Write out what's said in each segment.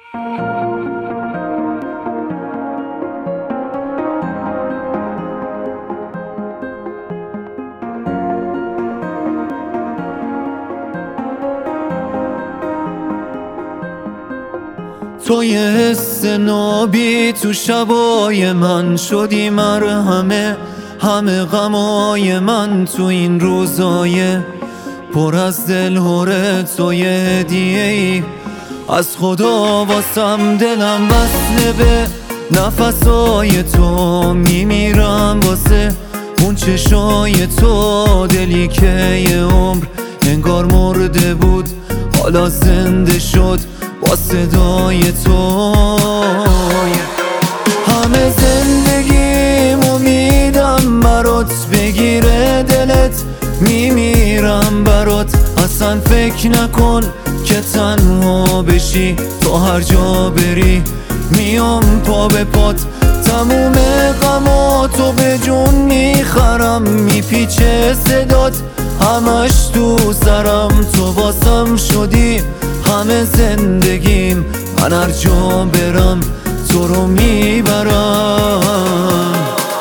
تو یه حس نابی تو شبای من شدی مرهمه همه غمای من تو این روزای پر از دلهوره. تو یه هدیه ای از خدا واسم، دلم وصله به نفسای تو، میمیرم واسه اون چشای تو. دلی که یه عمر انگار مرده بود حالا زنده شد با صدای تو. همه زندگیمو میدم برات، بگیره دلت میمیرم برات. اصلا فکر نکن که تنها بشی، تو هر جا بری میام پا به پات. تموم غماتو به جون میخرم، میپیچه صدات همش تو سرم. تو واسم شدی همه زندگیم، من هر جا برم تو رو میبرم.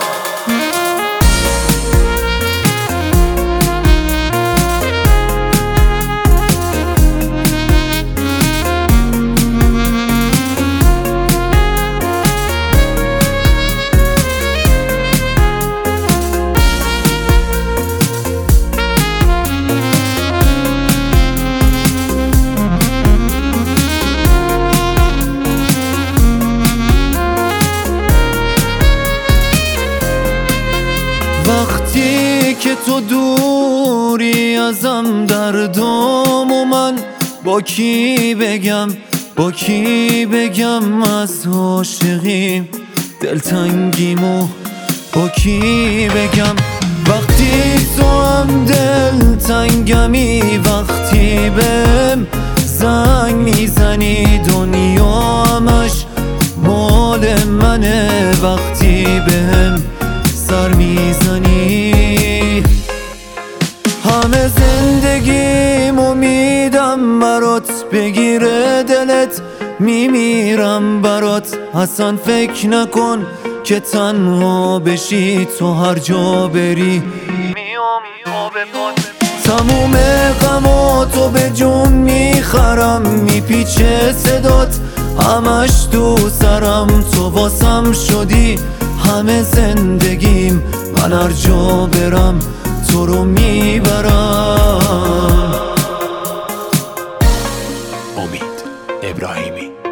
وقتی که تو دوری ازم دردام و من با کی بگم، با کی بگم از عاشقیم دلتنگیمو با کی بگم. وقتی تو هم دلتنگمی، وقتی بهم زنگ میزنی دنیا همش مال منه. وقتی بهم سر میزنی همه زندگیمو میدم برات، بگیره دلت میمیرم برات. اصلا فکر نکن که تنها بشی، تو هر جا بری میام پا به پات. تموم غماتو به جون میخرم، میپیچه صدات همش تو سرم. تو واسم شدی همه زندگیم، من هر جا برم تو رو میبرم. امید ابراهیمی.